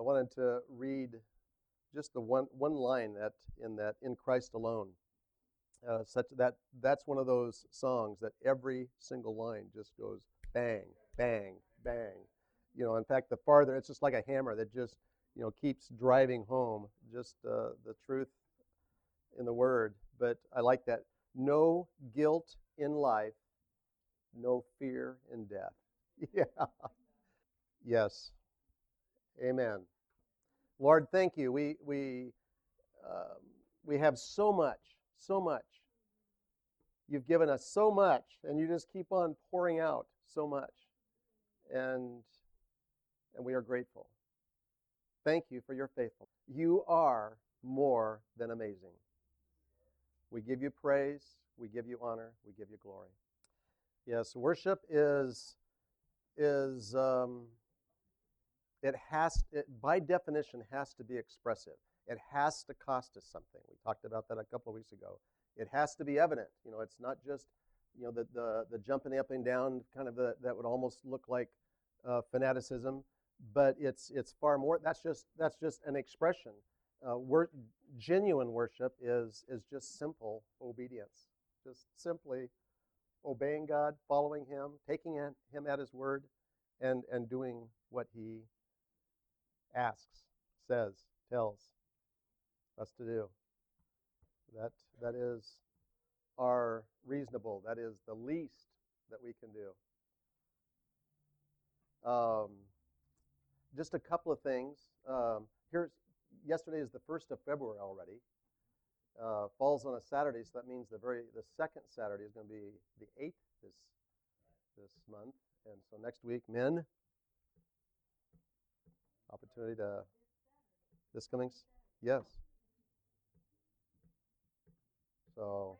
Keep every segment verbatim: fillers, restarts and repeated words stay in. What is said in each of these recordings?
wanted to read just the one one line that in that in Christ alone. Uh, such that that's one of those songs that every single line just goes bang, bang, bang. You know, in fact, the farther it's just like a hammer that just you know keeps driving home just uh, the truth in the Word. But I like that. No guilt in life, no fear in death. Yeah. Yes. Amen. Lord, thank you. We we um, we have so much, so much. You've given us so much, and you just keep on pouring out so much, and and we are grateful. Thank you for your faithfulness. You are more than amazing. We give you praise, we give you honor, we give you glory. Yes, worship is is um, it has it by definition has to be expressive. It has to cost us something. We talked about that a couple of weeks ago. It has to be evident. You know, it's not just you know the the, the jumping up and down kind of the, that would almost look like uh, fanaticism, but it's it's far more. That's just that's just an expression. Uh, wor- genuine worship is is just simple obedience, just simply obeying God, following Him, taking Him at His word, and and doing what He asks, says, tells us to do. That that is our reasonable. That is the least that we can do. Um, just a couple of things. Um, here's yesterday is the first of February already. Uh, falls on a Saturday, so that means the very the second Saturday is going to be the eighth this this month, and so next week, men, opportunity to this coming, yes. So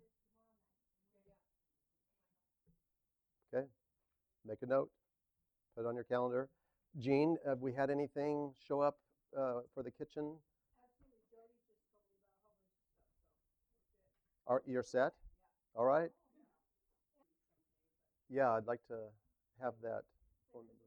okay, make a note, put it on your calendar. Jean, have we had anything show up uh, for the kitchen? Are you're set? All right. Yeah, I'd like to have that phone number.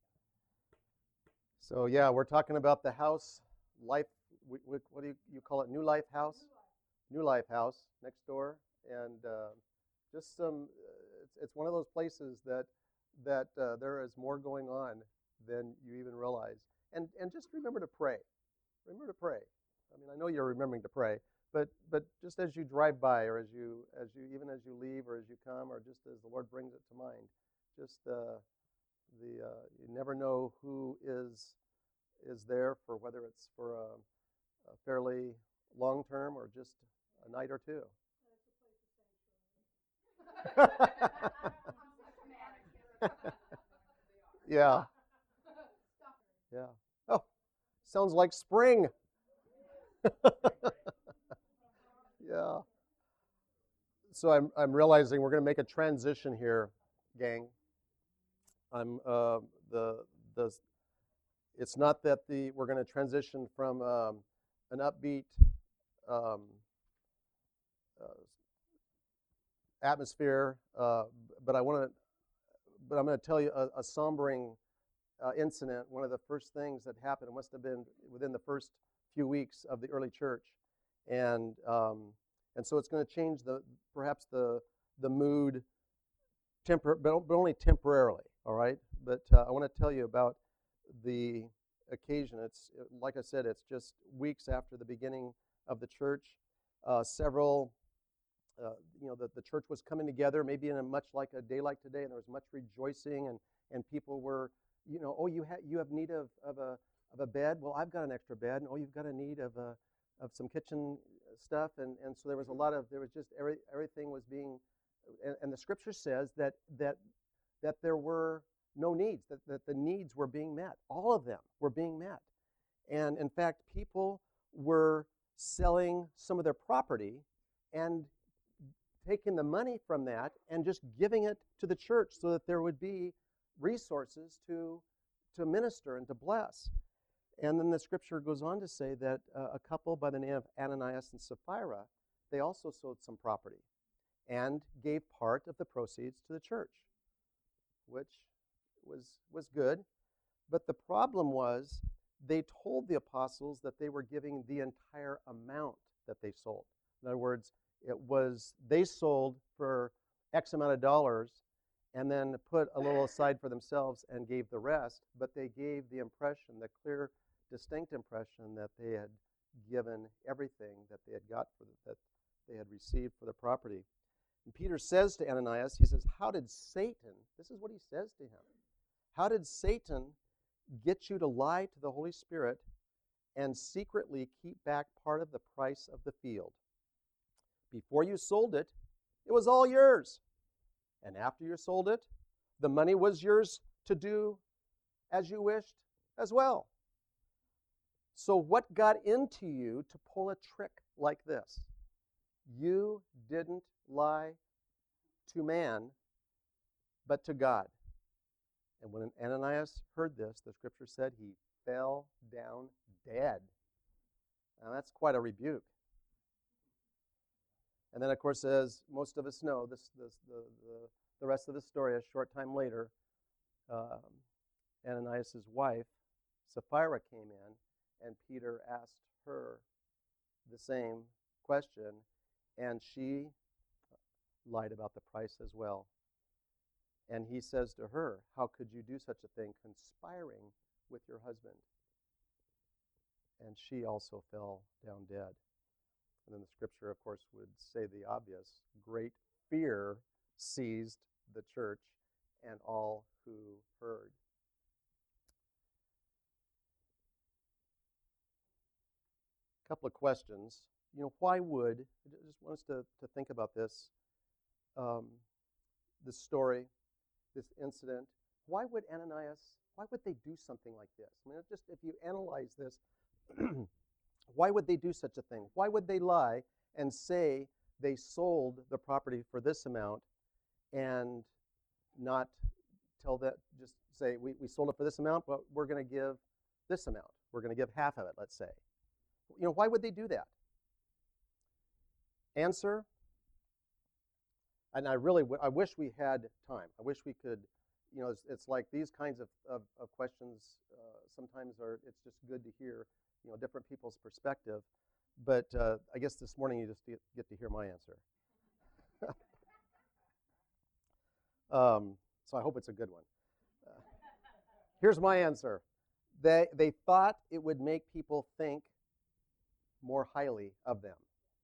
So yeah, we're talking about the house life. We, we, what do you, you call it? New Life House. New Life House next door, and uh, just some. Uh, it's it's one of those places that that uh, there is more going on than you even realize. And and just remember to pray. Remember to pray. I mean, I know you're remembering to pray, but but just as you drive by, or as you as you even as you leave, or as you come, or just as the Lord brings it to mind, just uh, the uh, you never know who is is there for whether it's for a, a fairly long term or just a night or two. Yeah, yeah. Oh, sounds like spring. Yeah. So I'm I'm realizing we're going to make a transition here, gang. I'm uh, the the. It's not that the we're going to transition from um, an upbeat um, uh, atmosphere, uh, but I want to. But I'm going to tell you a, a sombering uh, incident. One of the first things that happened. It must have been within the first few weeks of the early church, and um, and so it's going to change the perhaps the the mood, tempor- but, but only temporarily. All right. But uh, I want to tell you about the occasion. It's like I said, it's just weeks after the beginning of the church. Uh, several, uh, you know, the, the church was coming together, maybe in a much like a day like today, and there was much rejoicing, and and people were, you know, oh, you have you have need of of a of a bed. Well, I've got an extra bed, and oh, you've got a need of a of some kitchen stuff, and and so there was a lot of there was just every everything was being, and, and the scripture says that that that there were no needs, that, that the needs were being met. All of them were being met. And in fact, people were selling some of their property and taking the money from that and just giving it to the church so that there would be resources to, to minister and to bless. And then the scripture goes on to say that uh, a couple by the name of Ananias and Sapphira, they also sold some property and gave part of the proceeds to the church, which was was good. But the problem was they told the apostles that they were giving the entire amount that they sold. In other words, it was they sold for X amount of dollars and then put a little aside for themselves and gave the rest, but they gave the impression, the clear, distinct impression that they had given everything that they had got for the, that they had received for the property. And Peter says to Ananias, he says, how did Satan, this is what he says to him, how did Satan get you to lie to the Holy Spirit and secretly keep back part of the price of the field? Before you sold it, it was all yours. And after you sold it, the money was yours to do as you wished as well. So what got into you to pull a trick like this? You didn't lie to man, but to God. And when Ananias heard this, the scripture said he fell down dead. Now that's quite a rebuke. And then, of course, as most of us know, this, this the, the the rest of the story, a short time later, um, Ananias' wife, Sapphira, came in, and Peter asked her the same question, and she lied about the price as well. And he says to her, how could you do such a thing, conspiring with your husband? And she also fell down dead. And then the scripture, of course, would say the obvious. Great fear seized the church and all who heard. A couple of questions. You know, why would, I just want us to, to think about this, um, this story, this incident. Why would Ananias, why would they do something like this? I mean, just if you analyze this, why would they do such a thing? Why would they lie and say they sold the property for this amount and not tell that, just say, we, we sold it for this amount, but we're going to give this amount. We're going to give half of it, let's say. You know, why would they do that? Answer, and I really, w- I wish we had time. I wish we could, you know, it's, it's like these kinds of, of, of questions uh, sometimes are, it's just good to hear, you know, different people's perspective. But uh, I guess this morning you just get, get to hear my answer. um, so I hope it's a good one. Uh, here's my answer. They, they thought it would make people think more highly of them.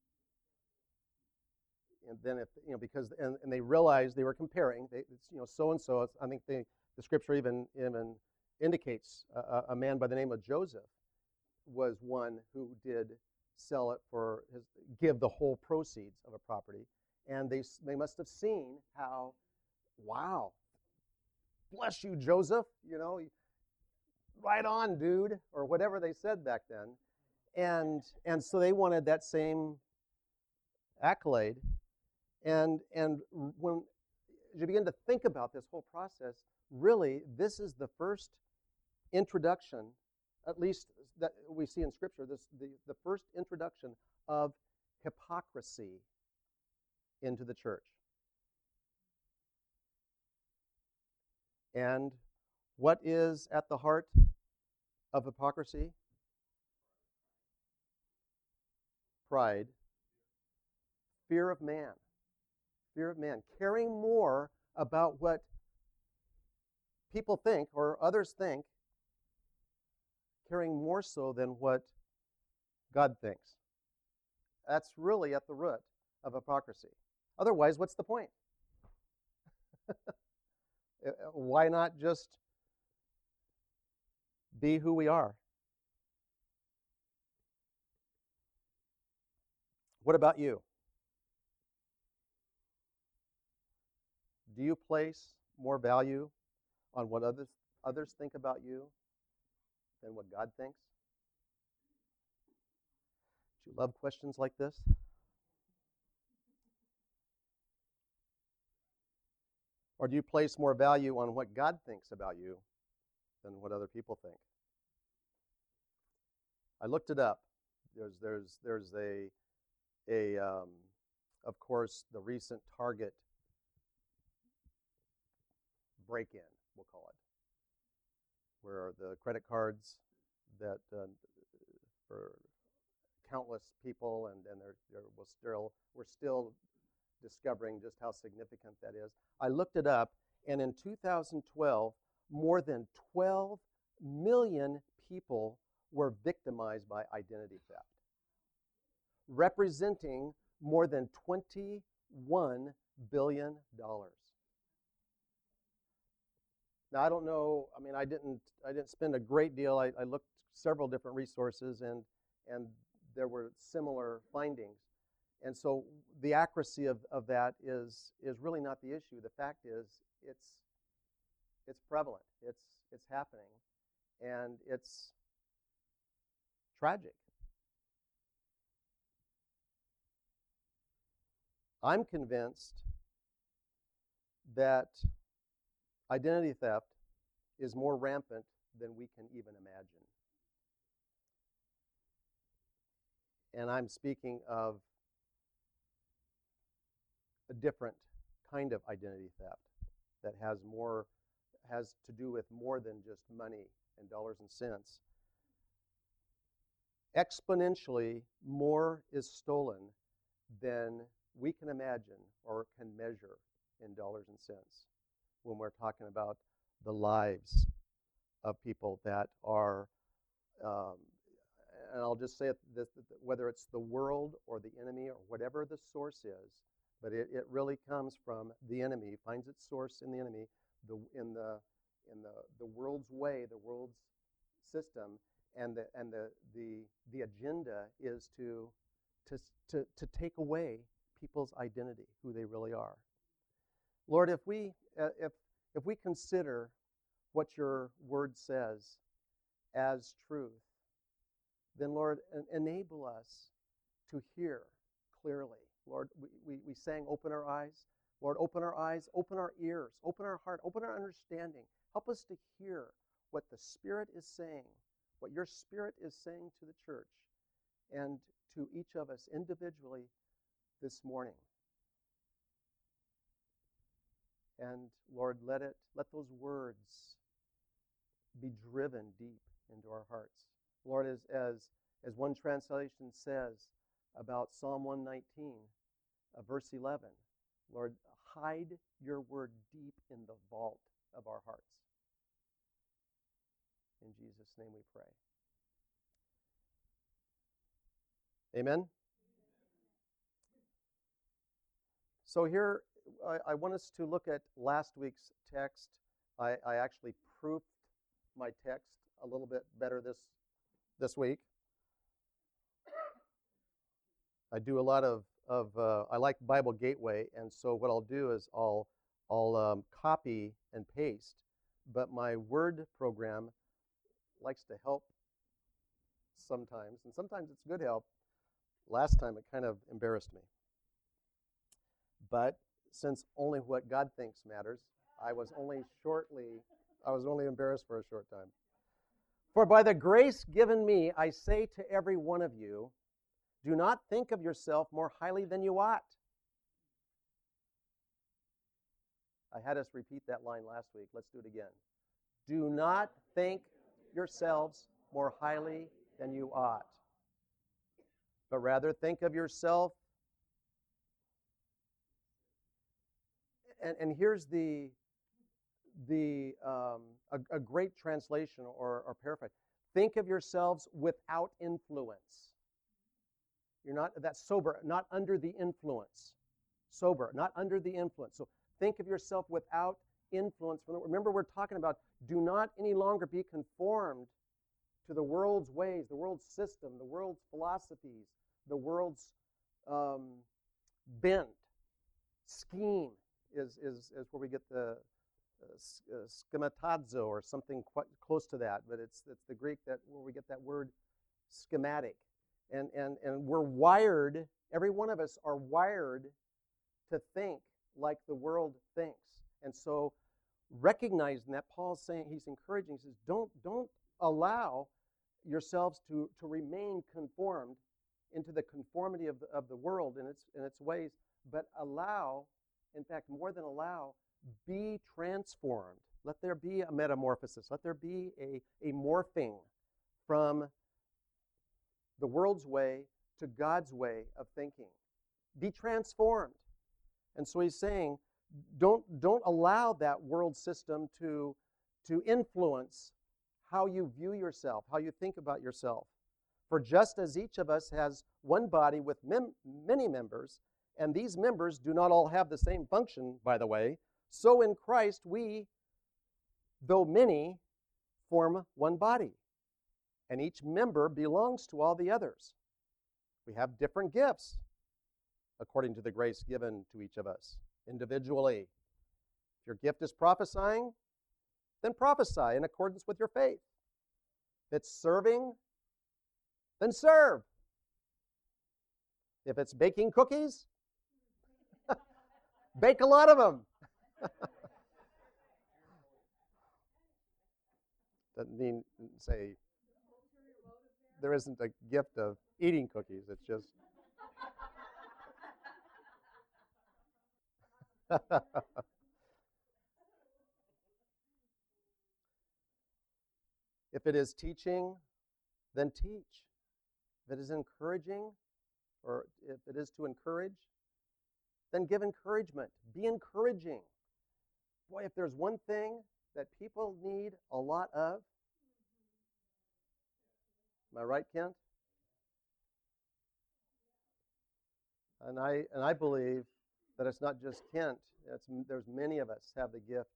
And then if, you know, because, and, and they realized they were comparing, they, it's, you know, so-and-so, I think they, the scripture even, even indicates a, a man by the name of Joseph was one who did sell it for his, give the whole proceeds of a property. And they, they must have seen how, wow, bless you, Joseph, you know, right on, dude, or whatever they said back then. And, and so they wanted that same accolade. And, and when you begin to think about this whole process, really, this is the first introduction, at least that we see in Scripture, this the, the first introduction of hypocrisy into the church. And what is at the heart of hypocrisy? Pride, fear of man. Fear of man, caring more about what people think or others think, caring more so than what God thinks. That's really at the root of hypocrisy. Otherwise, what's the point? Why not just be who we are? What about you? Do you place more value on what others others think about you than what God thinks? Do you love questions like this? Or do you place more value on what God thinks about you than what other people think? I looked it up. There's there's there's a a um, of course the recent Target break-in, we'll call it, where the credit cards that uh, for countless people, and, and there, there was still, we're still discovering just how significant that is. I looked it up, and in two thousand twelve, more than twelve million people were victimized by identity theft, representing more than twenty-one billion dollars. Now, I don't know, I mean, I didn't I didn't spend a great deal. I, I looked several different resources, and and there were similar findings. And so the accuracy of, of that is is really not the issue. The fact is it's it's prevalent. It's it's happening, and it's tragic. I'm convinced that identity theft is more rampant than we can even imagine. And I'm speaking of a different kind of identity theft that has more has to do with more than just money and dollars and cents. Exponentially more is stolen than we can imagine or can measure in dollars and cents when we're talking about the lives of people that are, um, and I'll just say it, this, whether it's the world or the enemy or whatever the source is, but it, it really comes from the enemy, finds its source in the enemy, the, in the in the, the world's way, the world's system, and the and the the, the agenda is to, to to to take away people's identity, who they really are. Lord, if we uh, if if we consider what your word says as truth, then Lord, en- enable us to hear clearly. Lord, we, we, we sang, open our eyes. Lord, open our eyes, open our ears, open our heart, open our understanding. Help us to hear what the Spirit is saying, what your Spirit is saying to the church and to each of us individually this morning. And Lord, let it let those words be driven deep into our hearts. Lord, as as as one translation says about Psalm one nineteen, uh, verse eleven, Lord, hide your word deep in the vault of our hearts. In Jesus' name we pray. Amen? So here, I, I want us to look at last week's text. I, I actually proofed my text a little bit better this, this week. I do a lot of, of uh, I like Bible Gateway, and so what I'll do is I'll, I'll um, copy and paste, but my Word program likes to help sometimes, and sometimes it's good help. Last time it kind of embarrassed me. But since only what God thinks matters, I was only shortly, I was only embarrassed for a short time. For by the grace given me, I say to every one of you, do not think of yourself more highly than you ought. I had us repeat that line last week. Let's do it again. Do not think yourselves more highly than you ought, but rather think of yourself. And, and here's the the um, a, a great translation or, or paraphrase. Think of yourselves without influence. You're not that's sober, not under the influence. Sober, not under the influence. So think of yourself without influence. Remember, we're talking about do not any longer be conformed to the world's ways, the world's system, the world's philosophies, the world's um, bent, scheme is, is, is where we get the uh, schematazo or something quite close to that, but it's, it's the Greek that where we get that word schematic. And, and, and we're wired, every one of us are wired to think like the world thinks. And so recognizing that, Paul's saying, he's encouraging, he says, don't, don't allow yourselves to, to remain conformed into the conformity of the, of the world in its, in its ways, but allow, in fact, more than allow, be transformed. Let there be a metamorphosis. Let there be a, a morphing from the world's way to God's way of thinking. Be transformed. And so he's saying, don't, don't allow that world system to, to influence how you view yourself, how you think about yourself. For just as each of us has one body with mem- many members, and these members do not all have the same function, by the way, so in Christ we, though many, form one body, and each member belongs to all the others. We have different gifts according to the grace given to each of us individually. If your gift is prophesying, then prophesy in accordance with your faith. If it's serving, then serve. If it's baking cookies, bake a lot of them. Doesn't mean, say, there isn't a gift of eating cookies. It's just... If it is teaching, then teach. If it is encouraging, or if it is to encourage, then give encouragement. Be encouraging. Boy, if there's one thing that people need a lot of, am I right, Kent? And I and I believe that it's not just Kent. It's, there's many of us have the gift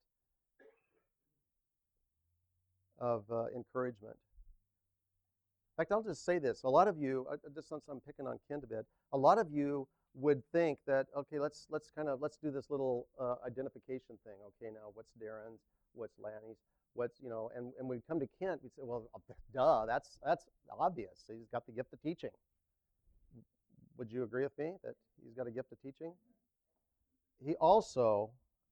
of uh, encouragement. In fact, I'll just say this. A lot of you, uh, just since I'm picking on Kent a bit, a lot of you would think that, okay, let's let's kind of, let's do this little uh, identification thing. Okay, now what's Darren's, what's Lanny's, what's, you know, and, and when we come to Kent, we'd say, well, duh, that's, that's obvious. He's got the gift of teaching. Would you agree with me that he's got a gift of teaching? He also,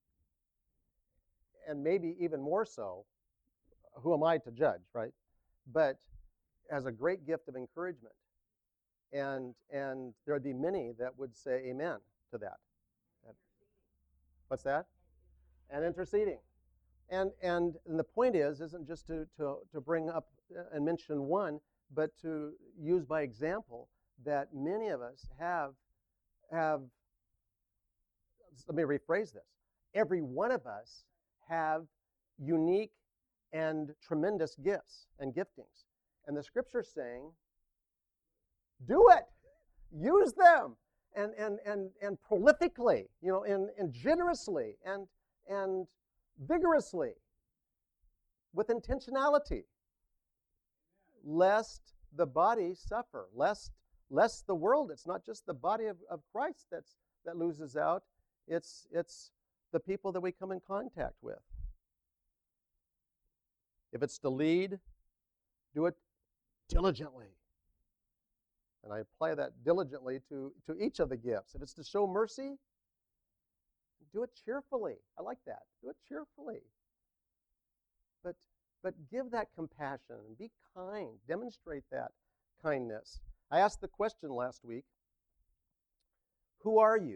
and maybe even more so, who am I to judge, right? But has a great gift of encouragement. And and there would be many that would say amen to that. What's that? And interceding. And and, and the point is, isn't just to, to, to bring up and mention one, but to use by example that many of us have, have, let me rephrase this. Every one of us have unique and tremendous gifts and giftings. And the scripture's saying, do it. Use them. And and and and prolifically, you know, and, and generously and and vigorously, with intentionality, lest the body suffer, lest lest the world, it's not just the body of, of Christ that's that loses out, it's it's the people that we come in contact with. If it's to lead, do it diligently. And I apply that diligently to, to each of the gifts. If it's to show mercy, do it cheerfully. I like that. Do it cheerfully. But, but give that compassion and be kind. Demonstrate that kindness. I asked the question last week, who are you?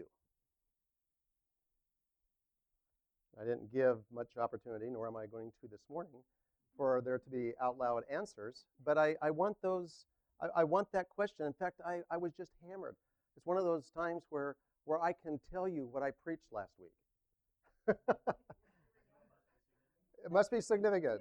I didn't give much opportunity, nor am I going to this morning, for there to be out loud answers. But I, I want those... I, I want that question. In fact, I, I was just hammered. It's one of those times where, where I can tell you what I preached last week. It must be significant.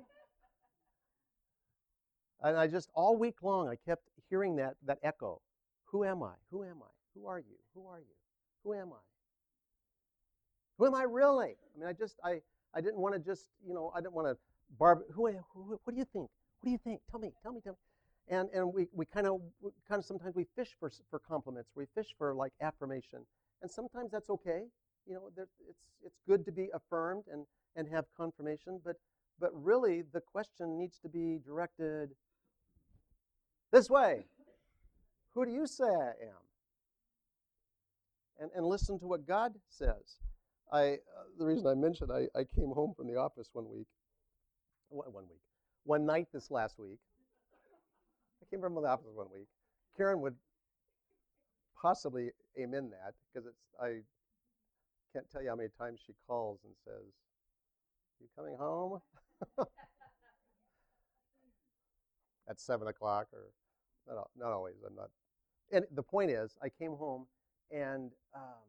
And I just, all week long, I kept hearing that, that echo. Who am I? Who am I? Who are you? Who are you? Who am I? Who am I really? I mean, I just, I, I didn't want to just, you know, I didn't want to barb. Who, who, what do you think? What do you think? Tell me, tell me, tell me. And and we, we kind of kind of sometimes we fish for for compliments. We fish for like affirmation, and sometimes that's okay. You know, there, it's it's good to be affirmed and and have confirmation. But but really, the question needs to be directed this way: who do you say I am? And and listen to what God says. I uh, the reason I mentioned I I came home from the office one week, one week, one night this last week. I came from the office one week. Karen would possibly amen that, because it's I can't tell you how many times she calls and says, "You coming home?" at seven o'clock, or not, not always. I'm not. And the point is, I came home and um,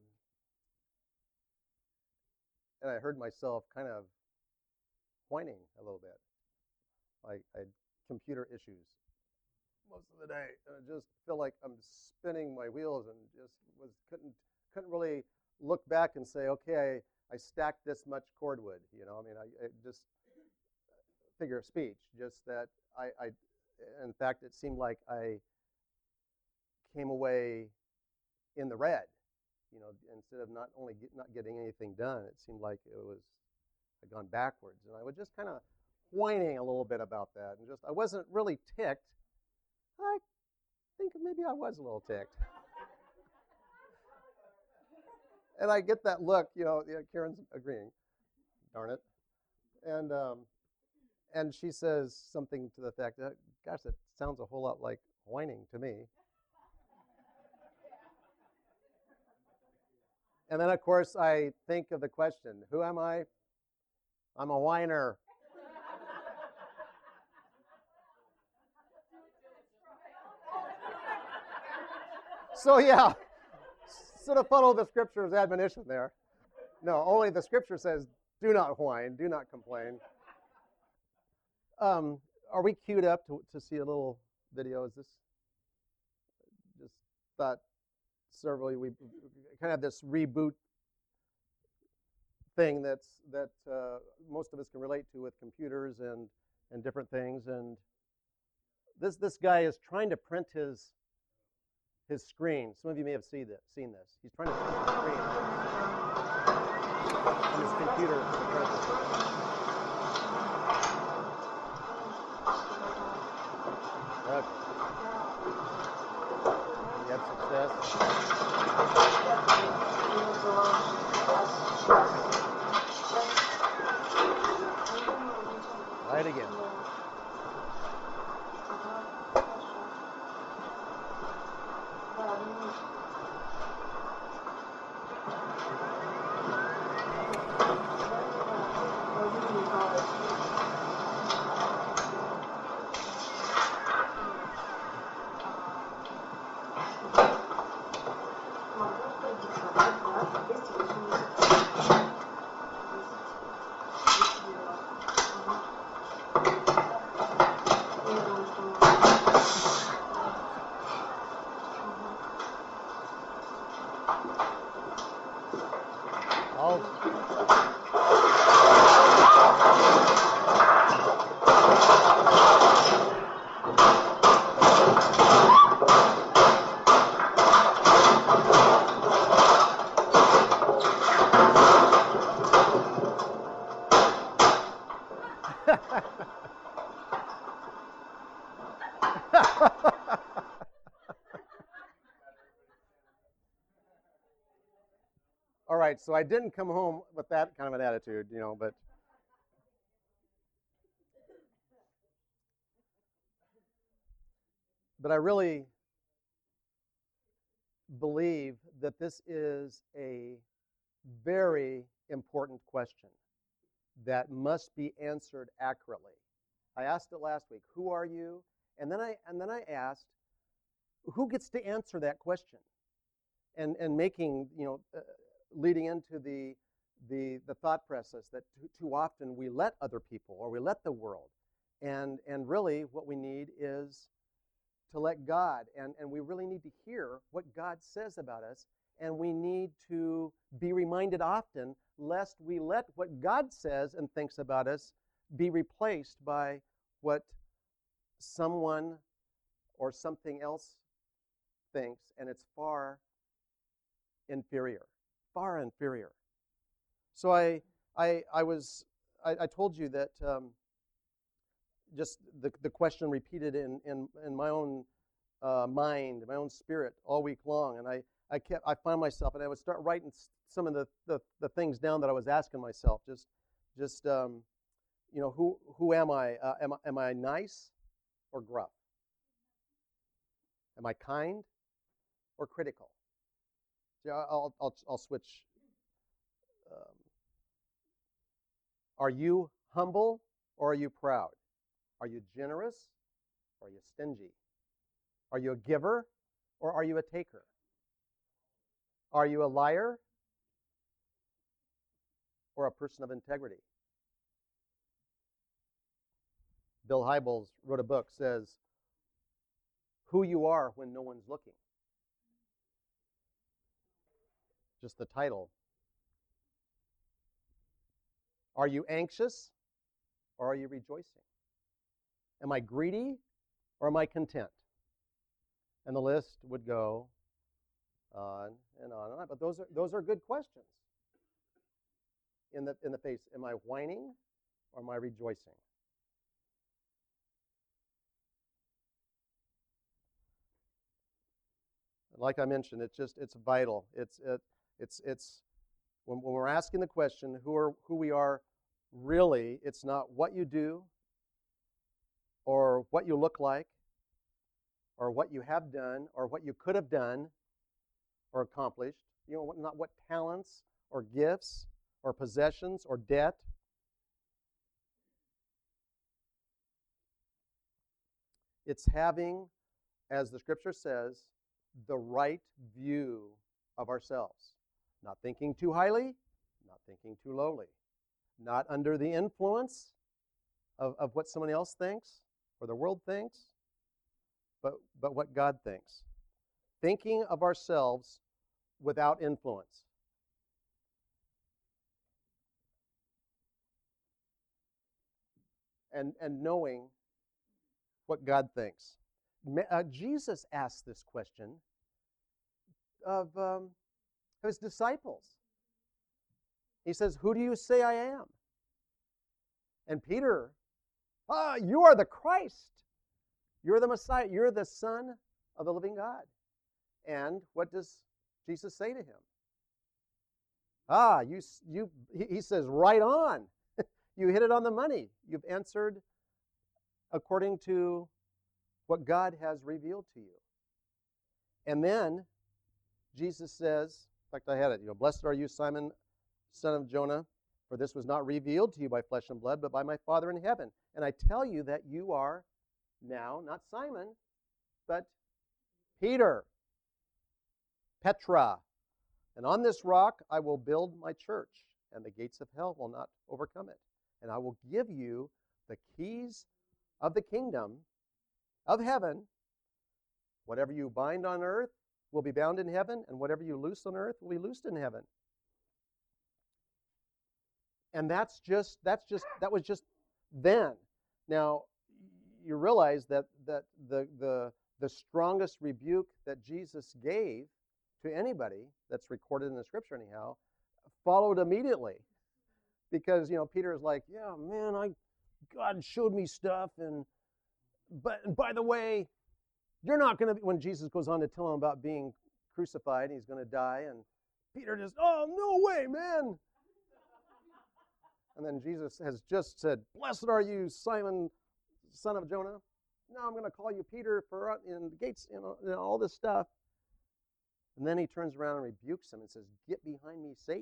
and I heard myself kind of whining a little bit, like I had computer issues most of the day. And I just feel like I'm spinning my wheels and just was couldn't couldn't really look back and say, okay, I, I stacked this much cordwood. You know, I mean, I, I just figure of speech. Just that I, I, in fact, it seemed like I came away in the red. You know, instead of not only get, not getting anything done, it seemed like it was I'd gone backwards, and I was just kind of whining a little bit about that, and just I wasn't really ticked. I think maybe I was a little ticked. And I get that look, you know, yeah, Karen's agreeing, darn it. And um, and she says something to the effect that, gosh, that sounds a whole lot like whining to me. And then, of course, I think of the question, who am I? I'm a whiner. So, yeah, sort of follow the scripture's admonition there. No, only the scripture says, do not whine, do not complain. Um, are we queued up to, to see a little video? Is this just thought several we kind of have this reboot thing that's that uh, most of us can relate to with computers and and different things. And this this guy is trying to print his his screen. Some of you may have seen this. Seen this. He's trying to print the screen on his computer. Okay. You have success. Try it again. All right, so I didn't come home with that kind of an attitude, you know, but but I really believe that this is a very important question that must be answered accurately. I asked it last week, who are you? And then I and then I asked, who gets to answer that question? And and making, you know, uh, leading into the the the thought process that too, too often we let other people or we let the world. And and really what we need is to let God, and, and we really need to hear what God says about us, and we need to be reminded often lest we let what God says and thinks about us be replaced by what someone or something else thinks, and it's far inferior, far inferior. So I I, I was I, I told you that um, just the, the question repeated in, in, in my own uh, mind, my own spirit all week long. And I, I kept I found myself, and I would start writing some of the, the, the things down that I was asking myself. Just just um, you know, who who am I? Uh, am I am I nice or gruff? Am I kind or critical? See, I'll I'll I'll switch. Um, are you humble or are you proud? Are you generous or are you stingy? Are you a giver or are you a taker? Are you a liar or a person of integrity? Bill Hybels wrote a book, says, Who You Are When No One's Looking. Just the title. Are you anxious or are you rejoicing? Am I greedy or am I content? And the list would go on and on and on. But those are those are good questions. In the in the face, am I whining or am I rejoicing? Like I mentioned, it's just it's vital. It's it, it's it's when, when we're asking the question who are who we are really, it's not what you do or what you look like or what you have done or what you could have done or accomplished. You know, not what talents or gifts or possessions or debt. It's having, as the scripture says, the right view of ourselves. Not thinking too highly, not thinking too lowly. Not under the influence of, of what someone else thinks or the world thinks, but, but what God thinks. Thinking of ourselves without influence. And, and knowing what God thinks. Uh, Jesus asked this question of, um, of his disciples. He says, who do you say I am? And Peter, ah, you are the Christ. You're the Messiah. You're the Son of the living God. And what does Jesus say to him? Ah, you, you, he says, right on. You hit it on the money. You've answered according to what God has revealed to you. And then Jesus says, in fact, I had it, you know, blessed are you, Simon, son of Jonah, for this was not revealed to you by flesh and blood, but by my Father in heaven. And I tell you that you are now not Simon, but Peter, Petra. And on this rock I will build my church, and the gates of hell will not overcome it. And I will give you the keys of the kingdom of heaven. Whatever you bind on earth will be bound in heaven, and whatever you loose on earth will be loosed in heaven. And that's just that's just that was just then. Now you realize that that the the the strongest rebuke that Jesus gave to anybody that's recorded in the scripture anyhow followed immediately. Because, you know, Peter is like, yeah, man, I God showed me stuff, and but and by the way, you're not going to be, when Jesus goes on to tell him about being crucified, he's going to die, and Peter just, oh, no way, man. And then Jesus has just said, blessed are you, Simon, son of Jonah. Now I'm going to call you Peter for in the gates, you know, you know, all this stuff. And then he turns around and rebukes him and says, get behind me, Satan.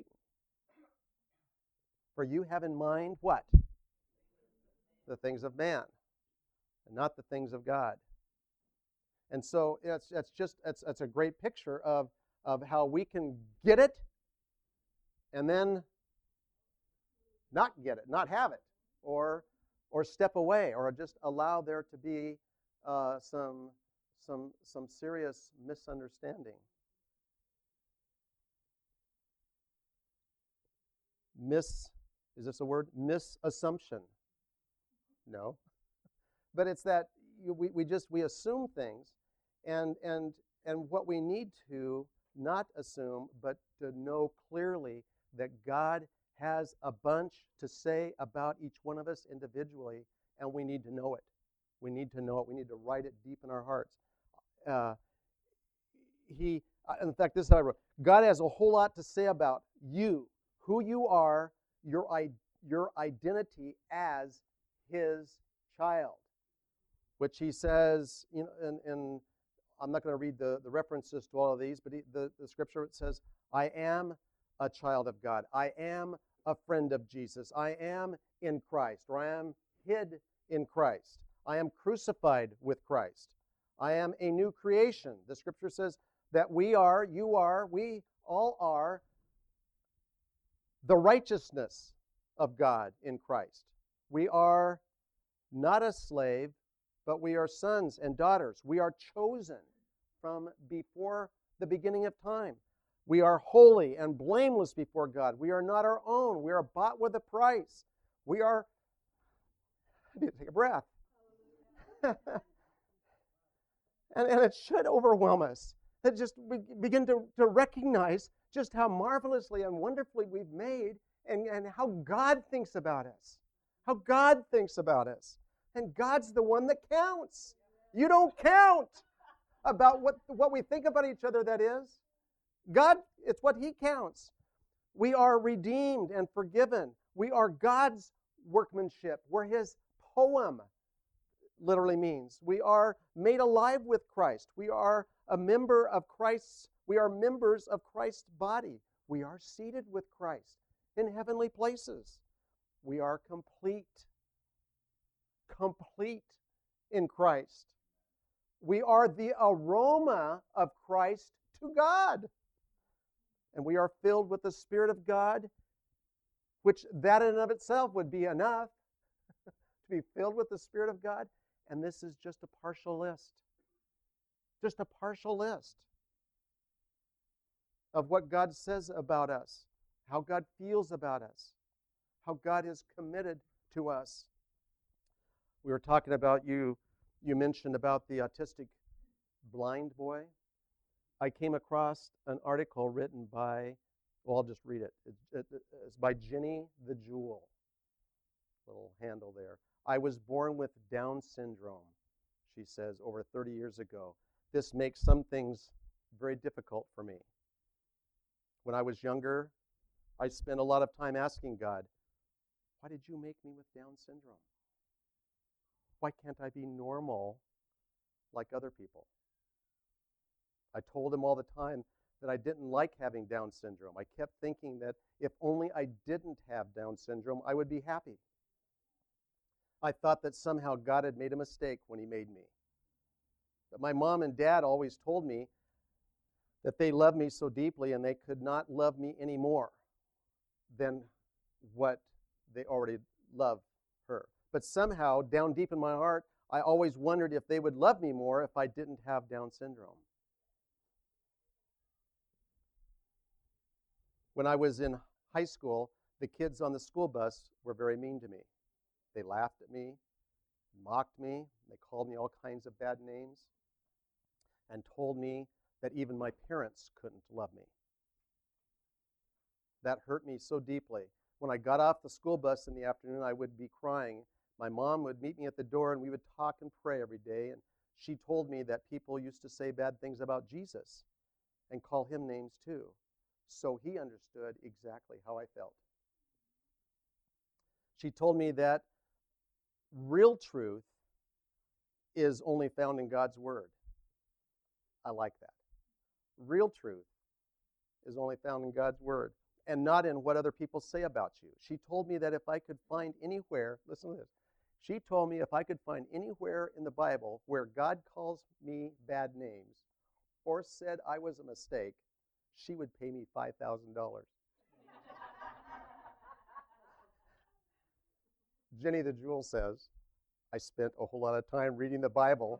For you have in mind what? The things of man, and not the things of God. And so it's, it's just it's, it's a great picture of, of how we can get it and then not get it, not have it, or or step away, or just allow there to be uh, some some some serious misunderstanding. Mis is this a word? Misassumption. No. But it's that you, we, we just we assume things, and and and what we need to not assume, but to know clearly that God has a bunch to say about each one of us individually, and we need to know it. We need to know it. We need to write it deep in our hearts. Uh, he, in fact, this is how I wrote. God has a whole lot to say about you, who you are, your your identity as His child, which He says, you know, and, and I'm not going to read the, the references to all of these, but he, the, the scripture, it says, I am a child of God. I am a friend of Jesus. I am in Christ, or I am hid in Christ. I am crucified with Christ. I am a new creation. The scripture says that we are, you are, we all are the righteousness of God in Christ. We are not a slave, but we are sons and daughters. We are chosen from before the beginning of time. We are holy and blameless before God. We are not our own. We are bought with a price. We are, I need to take a breath. and, and it should overwhelm us. That just we begin to, to recognize just how marvelously and wonderfully we've made and, and how God thinks about us. How God thinks about us. And God's the one that counts. You don't count about what, what we think about each other, that is. God, it's what He counts. We are redeemed and forgiven. We are God's workmanship. We're His poem, literally means. We are made alive with Christ. We are a member of Christ's, we are members of Christ's body. We are seated with Christ in heavenly places. We are complete. Complete in Christ. We are the aroma of Christ to God. And we are filled with the Spirit of God, which that in and of itself would be enough to be filled with the Spirit of God. And this is just a partial list. Just a partial list of what God says about us, how God feels about us, how God is committed to us. We were talking about, you, you mentioned about the autistic blind boy. I came across an article written by, well, I'll just read it. It, it. It's by Jenny the Jewel. Little handle there. I was born with Down syndrome, she says, over thirty years ago. This makes some things very difficult for me. When I was younger, I spent a lot of time asking God, why did you make me with Down syndrome? Why can't I be normal like other people? I told him all the time that I didn't like having Down syndrome. I kept thinking that if only I didn't have Down syndrome, I would be happy. I thought that somehow God had made a mistake when He made me. But my mom and dad always told me that they loved me so deeply and they could not love me any more than what they already loved her. But somehow, down deep in my heart, I always wondered if they would love me more if I didn't have Down syndrome. When I was in high school, the kids on the school bus were very mean to me. They laughed at me, mocked me, they called me all kinds of bad names, and told me that even my parents couldn't love me. That hurt me so deeply. When I got off the school bus in the afternoon, I would be crying. My mom would meet me at the door, and we would talk and pray every day, and she told me that people used to say bad things about Jesus and call Him names too. So He understood exactly how I felt. She told me that real truth is only found in God's Word. I like that. Real truth is only found in God's Word and not in what other people say about you. She told me that if I could find anywhere, listen to this, she told me if I could find anywhere in the Bible where God calls me bad names or said I was a mistake, she would pay me five thousand dollars. Jenny the Jewel says, I spent a whole lot of time reading the Bible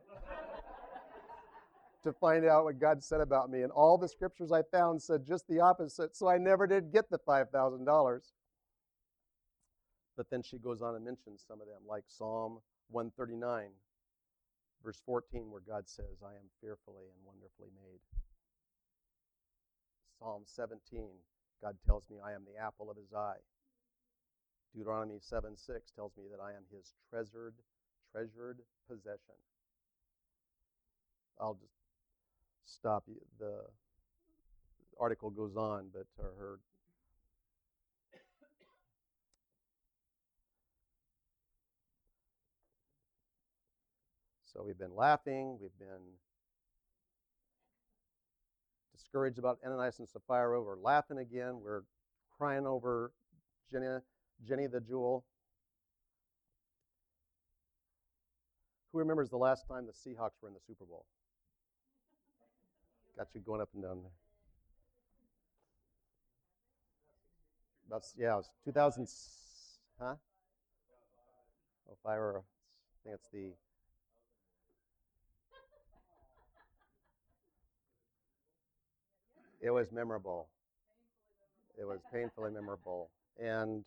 to find out what God said about me, and all the scriptures I found said just the opposite, so I never did get the five thousand dollars. But then she goes on and mentions some of them, like Psalm one thirty-nine, verse fourteen, where God says, I am fearfully and wonderfully made. Psalm seventeen, God tells me I am the apple of His eye. Deuteronomy seven six tells me that I am His treasured, treasured possession. I'll just stop. The article goes on, but her so we've been laughing, we've been discouraged about Ananias and Sapphira, we're laughing again, we're crying over Jenny, Jenny the Jewel. Who remembers the last time the Seahawks were in the Super Bowl? Got you going up and down there. About, yeah, it was two thousand, huh? Oh, five or, I think it's the, it was memorable. It was painfully memorable. And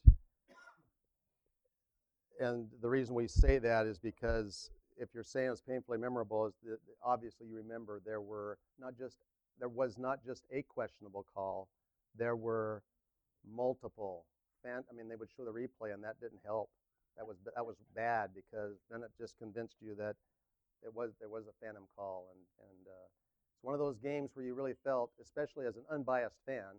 and the reason we say that is because if you're saying it's painfully memorable, is that obviously you remember there were not just there was not just a questionable call, there were multiple. Fan, I mean, they would show the replay, and that didn't help. That was that was bad because then it just convinced you that it was there was a phantom call, and and uh, it's one of those games where you really felt, especially as an unbiased fan.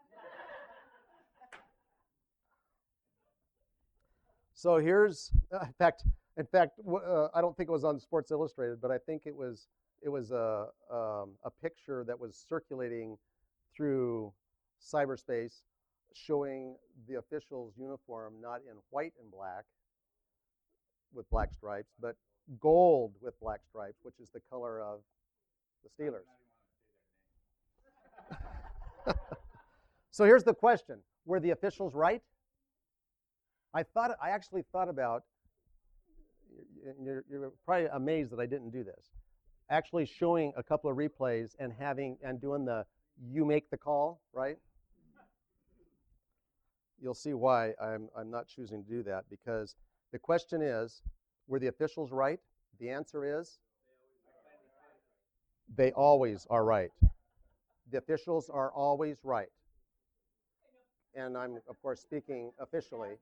So here's, uh, in fact, in fact, uh, I don't think it was on Sports Illustrated, but I think it was it was a um, a picture that was circulating through cyberspace, showing the officials' uniform not in white and black with black stripes, but gold with black stripes, which is the color of the Steelers. So here's the question: were the officials right? I thought I actually thought about. You're, you're probably amazed that I didn't do this. Actually, showing a couple of replays and having and doing the "you make the call," right? You'll see why I'm I'm not choosing to do that, because the question is, were the officials right? The answer is they always are right. The officials are always right. And I'm, of course, speaking officially.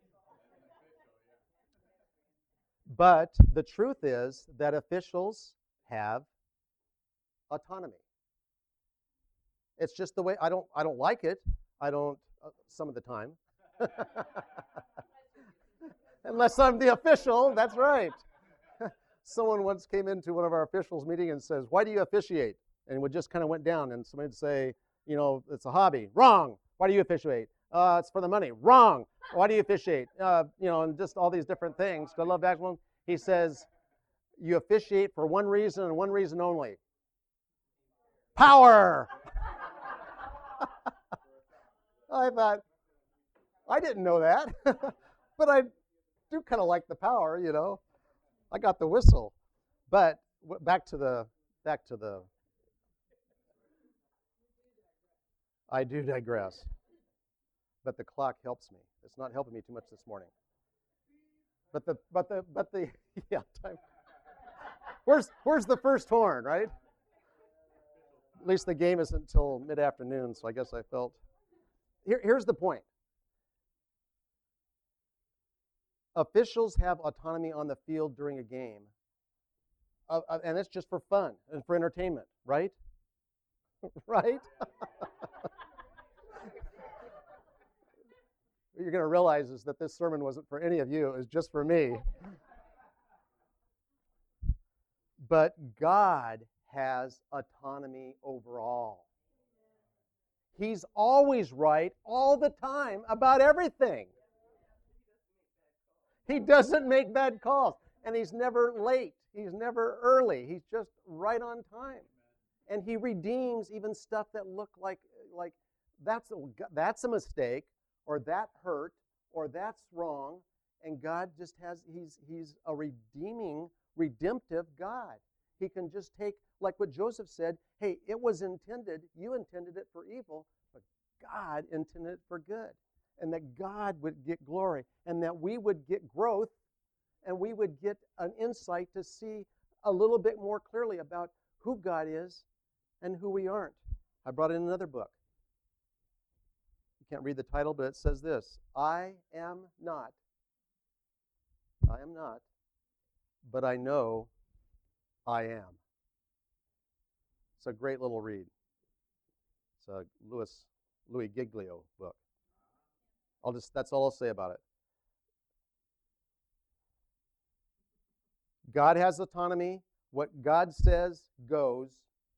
But the truth is that officials have autonomy. It's just the way. I don't I don't like it. I don't uh, some of the time. Unless I'm the official, that's right. Someone once came into one of our officials meeting and says, "Why do you officiate?" And we just kind of went down, and somebody would say, "You know, it's a hobby." Wrong. Why do you officiate? Uh, it's for the money. Wrong. Why do you officiate? Uh, you know, and just all these different things. I love that one. He says, "You officiate for one reason and one reason only: power." I thought, I didn't know that, but I do kind of like the power, you know. I got the whistle. But back to the back to the I do digress. But the clock helps me. It's not helping me too much this morning. But the but the but the yeah, time. Where's where's the first horn, right? At least the game isn't until mid-afternoon, so I guess I felt Here, here's the point. Officials have autonomy on the field during a game, uh, uh, and it's just for fun and for entertainment, right? Right? What you're going to realize is that this sermon wasn't for any of you. It was just for me. But God has autonomy over all. He's always right all the time about everything. He doesn't make bad calls. And he's never late. He's never early. He's just right on time. And he redeems even stuff that look like, like that's, a, that's a mistake, or that hurt, or that's wrong. And God just has, he's, he's a redeeming, redemptive God. He can just take, like what Joseph said, hey, it was intended, you intended it for evil, but God intended it for good. And that God would get glory, and that we would get growth, and we would get an insight to see a little bit more clearly about who God is and who we aren't. I brought in another book. You can't read the title, but it says this: I am not, I am not, but I know I am. It's a great little read. It's a Louis, Louis Giglio book. I'll just, that's all I'll say about it. God has autonomy. What God says goes.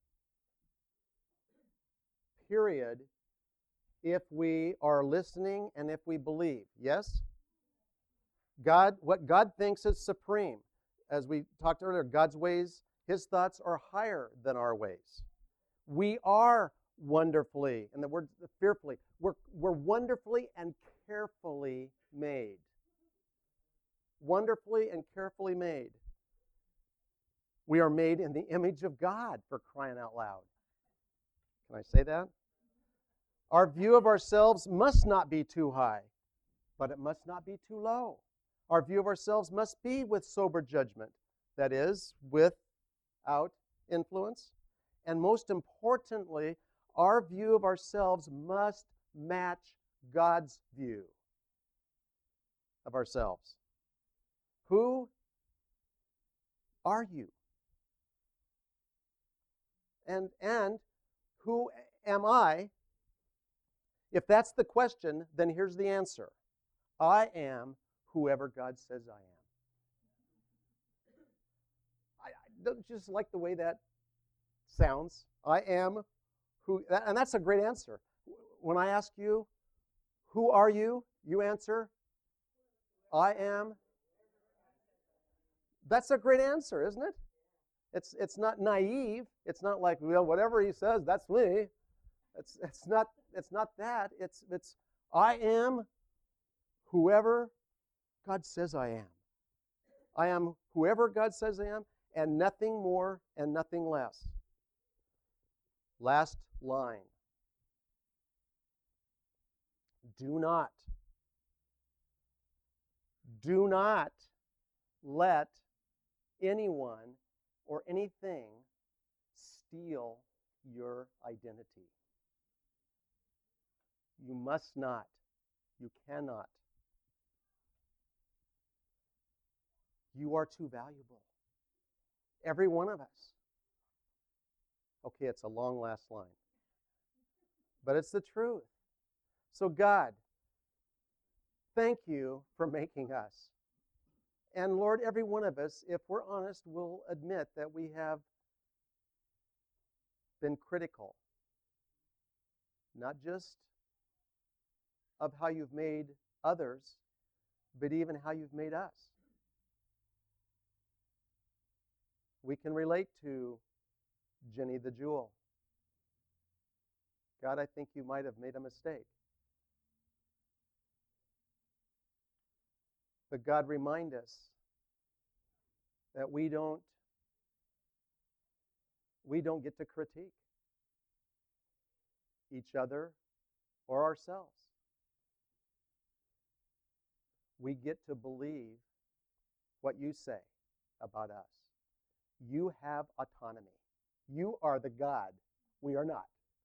Period. If we are listening and if we believe. Yes? God, what God thinks is supreme. as we talked earlier, God's ways, his thoughts are higher than our ways. We are wonderfully, and the word fearfully, we're, we're wonderfully and carefully made. Wonderfully and carefully made. We are made in the image of God, for crying out loud. Can I say that? Our view of ourselves must not be too high, but it must not be too low. Our view of ourselves must be with sober judgment, that is, without influence. And most importantly, our view of ourselves must match God's view of ourselves. Who are you? And, and who am I? If that's the question, then here's the answer. I am whoever God says I am. I, I don't just like the way that sounds. I am who, and that's a great answer. When I ask you, who are you? You answer, I am. That's a great answer, isn't it? It's it's not naive. It's not like, well, whatever he says, that's me. It's it's not it's not that. It's it's I am whoever God says I am. I am whoever God says I am, and nothing more and nothing less. Last line. Do not, do not let anyone or anything steal your identity. You must not. You cannot. You are too valuable. Every one of us. Okay, it's a long last line. But it's the truth. So God, thank you for making us. And Lord, every one of us, if we're honest, will admit that we have been critical. Not just of how you've made others, but even how you've made us. We can relate to Jenny the Jewel. God, I think you might have made a mistake. But God, remind us that we don't we don't get to critique each other or ourselves. We get to believe what you say about us. You have autonomy. You are the God. We are not.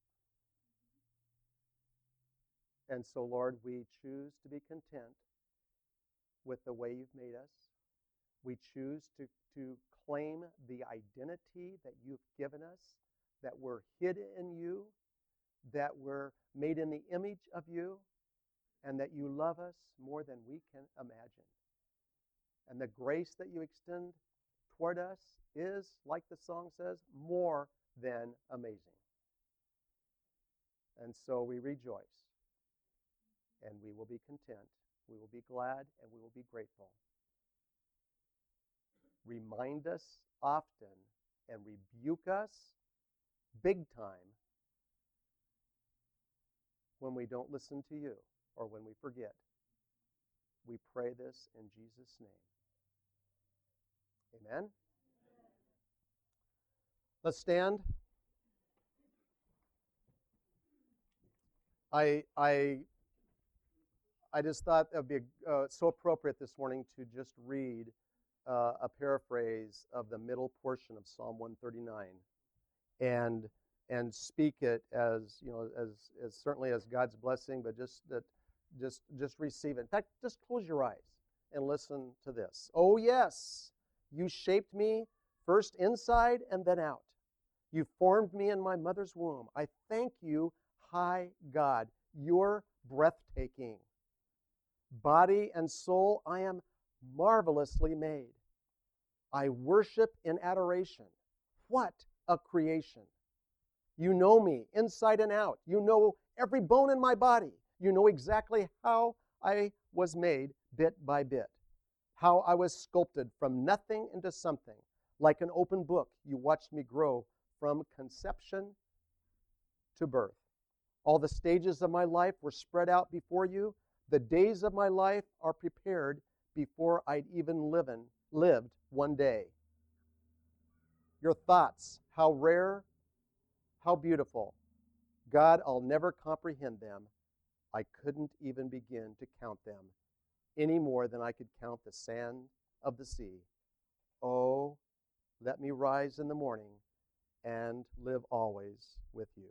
And so, Lord, we choose to be content with the way you've made us. We choose to, to claim the identity that you've given us, that we're hid in you, that we're made in the image of you, and that you love us more than we can imagine. And the grace that you extend toward us is, like the song says, more than amazing. And so we rejoice, and we will be content. We will be glad, and we will be grateful. Remind us often and rebuke us big time when we don't listen to you or when we forget. We pray this in Jesus' name. Amen? Let's stand. I I I just thought it would be uh, so appropriate this morning to just read uh, a paraphrase of the middle portion of Psalm one thirty-nine, and and speak it as you know as as certainly as God's blessing, but just that just just receive it. In fact, just close your eyes and listen to this. Oh yes, you shaped me first inside and then out. You formed me in my mother's womb. I thank you, high God. You're breathtaking. Body and soul, I am marvelously made. I worship in adoration. What a creation. You know me inside and out. You know every bone in my body. You know exactly how I was made bit by bit. how I was sculpted from nothing into something. Like an open book, you watched me grow from conception to birth. All the stages of my life were spread out before you. The days of my life are prepared before I'd even livin, lived one day. Your thoughts, how rare, how beautiful. God, I'll never comprehend them. I couldn't even begin to count them any more than I could count the sand of the sea. Oh, let me rise in the morning and live always with you.